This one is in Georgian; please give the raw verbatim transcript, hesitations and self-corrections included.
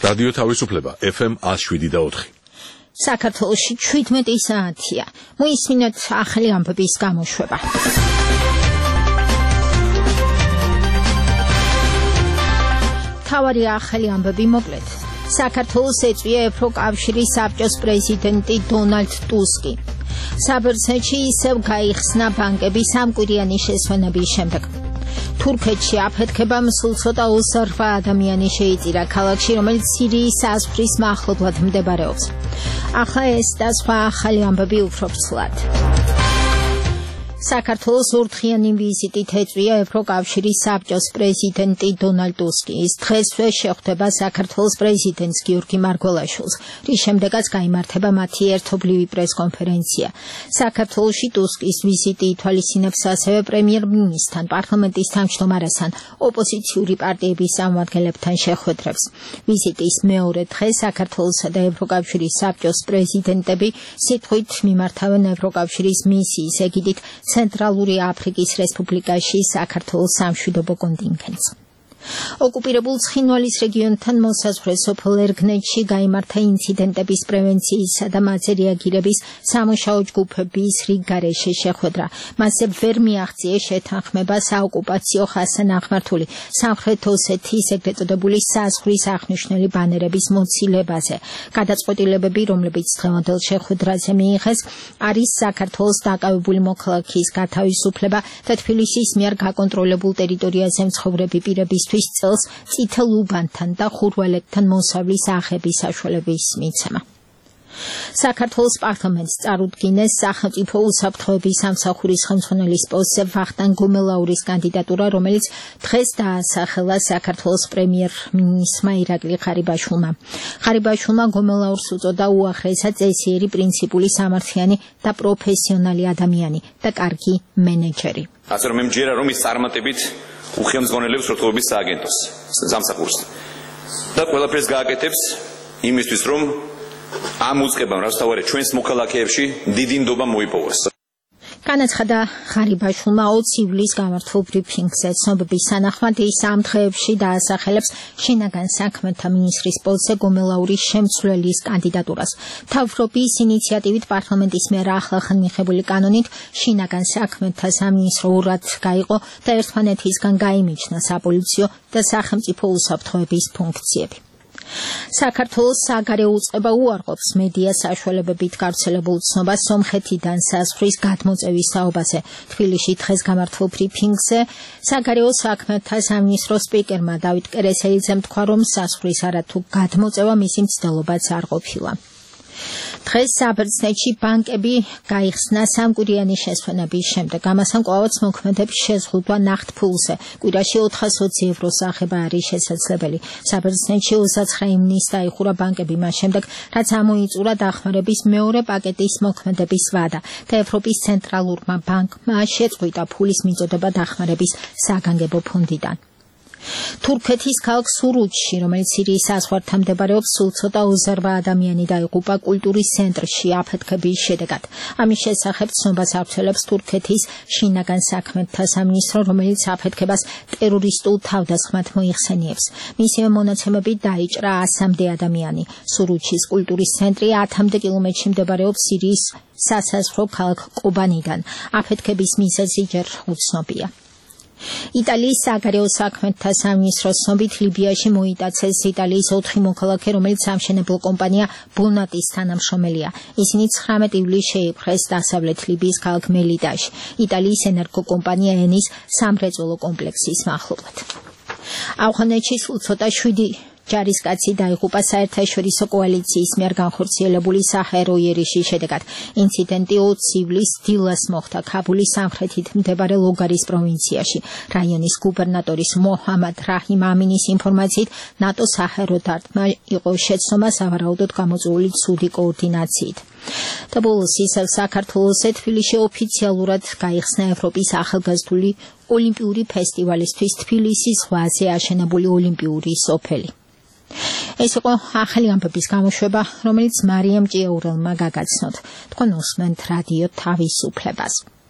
რადიო თავისუფლება F M one oh seven და four. საქართველოში seventeen საათია. მოისმინოთ ახალი ამბების გამოშვება. თავარი ახალი ამბები მოკლედ. საქართველოს ეწვია ევროკავშირის საბჭოს პრეზიდენტი დონალდ ტუსკი. საბერძნეთში ისევ გაიხსნა ბანკების სამკვირიანი შესვენების შემდეგ. თურქეთში აფეთქება მსულ ცოტა ოცდაოთხ ადამიანი შეიწირა ქალაქში, რომელიც სირიის საზღვრის მახლობლად მდებარეობს. ახლა ეს და სხვა ახალი ამბები უფრო ცვლად. საქართველოს ორდღიანი ვიზიტით ეწვია ევროკავშირის საბჭოს პრეზიდენტი დონალდ ტუსკი. ის დღესვე შეხვდება საქართველოს პრეზიდენტს გიორგი მარგველაშვილს, რის შემდეგაც გაიმართება მათი ერთობლივი პრესკონფერენცია. საქართველოში ტუსკის ვიზიტი ითვალისწინებს ასევე პრემიერ-მინისტრთან, პარლამენტის თავმჯდომარესთან, ოპოზიციური პარტიების წარმომადგენლებთან შეხვედრებს. ვიზიტის მეორე დღე საქართველოსა და ევროკავშირის საბჭოს პრეზიდენტები სიტყვით მიმართავენ ევროკავშირის მისიის ეგიდით ცენტრალური აფრიკის რესპუბლიკაში საქართველოს სამშვიდობო კონტინგენტს. ოკუპირებულ ცხინვალის რეგიონთან მოსაზღვრე სოფელ ერგნეთში გაიმართა ინციდენტების პრევენციისა და მასზე რეაგირების სამუშაო ჯგუფების რიგ გარეშე შეხვედრა. მასზე ვერ მიაღწიეს შეთანხმება საოკუპაციო ხაზთან აღმართული სამხრეთ ოსეთის ეგრეთ წოდებული საზღვრის აღნიშნული ბანერების მოცილებას. გადაწყვეტილებები, რომლებიც დღევანდელ შეხვედრაზე მიიღეს, არის საქართველოს დაკავებული მოქალაქის გათავისუფლება და თბილისის მიერ გაკონტროლებულ ტერიტორიაზე მცხოვრები პირების წელს წითელ უბანთან და ხურვალეთთან მოსავლის აღების საშუალების მიცემა. საქართველოს პარლამენტს წარუდგინეს სახელმწიფო უსაფრთხოების სამსახურის ხელმძღვანელის პოსტზე ვახტანგ გომელაურის კანდიდატურა, რომელიც დღეს დაასახელა საქართველოს პრემიერ-მინისტრმა ირაკლი ღარიბაშვილმა. ღარიბაშვილმა გომელაურს უწოდა უაღრესად წესიერი, პრინციპული, სამართლიანი და პროფესიონალი ადამიანი და კარგი მენეჯერი. ასე რომ მე მჯერა რომ ის წარმატებით უხელმძღვანელებს უსაფრთხოების სააგენტოს სამსახურს და ყველაფერს გააკეთებს იმისთვის, რომ ამ უწყებამ, რაც თავარი ჩვენს მოქალაქეებში დიდი ნდობა მოიპოვოს. განაცხადა ღარიბაშვილმა ოცი ივლისს გამართულ ბრიფინგზე. ცნობების თანახმად ის ამ დღეებში დაასახელებს შინაგან საქმეთა მინისტრის პოსტზე გომელაურის შემცვლელის კანდიდატურას. მთავრობის ინიციატივით პარლამენტის მიერ ახლახან მიღებული კანონით შინაგან საქმეთა სამინისტრო ურად გაიყო და ერთმანეთისგან გაიმიჯნა საპოლიციო და სახელმწიფო უსაფრთხოების ფუნქციები. საქართველოს საგარეო უწყება უარყოფს მედია საშუალებებით გავრცელებულ ცნობას სომხეთიდან საზღვრის გადმოწევის საუბაზე. თბილისში დღეს გამართულ ბრიფინგზე საგარეო საქმეთა სამინისტროს სპიკერმა დავით კერესელიძემ თქვა, რომ საზღვრის არათუ გადმოწევა მისი მცდელობაც არ ყოფილა. დღეს საბერძნეთში ბანკები გაიხსნა სამკვირიანი შესვენების შემდეგ. ამასთან კვლავაც მოქმედებს შეზღუდვა ნახტფულზე. კვირაში ოთხას ოცი ევროს აღება არის შესაძლებელი. საბერძნეთში ოცდაცხრა ივნისს დაიხურა ბანკები მას შემდეგ, რაც ამოიწურა დახმარების მეორე პაკეტის მოქმედების ვადა და ევროპის ცენტრალურმა ბანკმა შეწყვიტა ფულის მიწოდება დახმარების საგანგებო ფონდიდან. თურქეთის ქალაქ სურუჩში, რომელიც სირიის საზღვართან მდებარეობს, სულ ცოტა ოცდაოთხ ადამიანი დაიღუპა კულტურის ცენტრში აფეთქების შედეგად. ამის შესახებ ცნობას ავრცელებს თურქეთის შინაგან საქმეთა სამინისტრო, რომელიც აფეთქებას ტერორისტულ თავდასხმად მოიხსენიებს. მისივე მონაცემებით დაიჭრა ასამდე ადამიანი. სურუჩის კულტურის ცენტრი ათამდე კილომეტრში მდებარეობს სირიის სასაზღვრო ქალაქ კობანიდან. აფეთქების მიზეზი ჯერ უცნობია. იტალიის საგარეო საქმეთა სამინისტროს ცნობით ლიბიაში მოიტაცეს იტალიის ოთხი მოქალაქე, რომელიც სამშენებლო კომპანია ბონატის თანამშრომელია. ისინი ცხრამეტ ივლისს შეიპყრეს დასავლეთ ლიბიის ქალაქ მელიდაში, იტალიის ენერგოკომპანია ენის სამრეწველო კომპლექსის მახლობლად. ავღანეთში სულ ცოტა შვიდი ჯარისკაცი დაიღუპა საერთაშორისო კოალიციის მიერ განხორციელებული საჰაერო იერიში შედეგად. ინციდენტი ოცი ივლისს დილას მოხდა ქაბულის სამხრეთით მდებარე ლოგარის პროვინციაში. რაიონის გუბერნატორის მოჰამად რაჰიმ ამინის ინფორმაციით, ნატო საჰაერო დარტყმა იყო შეცდომა სავარაუდოდ გამოწვეული ცუდი კოორდინაციით. და ბოლოს ისევ საქართველოსზე თბილისში ოფიციალურად გაიხსნა ევროპის ახალგაზრდული ოლიმპიური ფესტივალისთვის თბილისის ზღვაზე აშენებული ოლიმპიური სოფელი. ეს იყო ახალი ამბების გამოშვება, რომელიც მარიამ ჭიაურელმა გაგაცნოთ. თქვენ უსმენთ რადიო თავისუფლებას.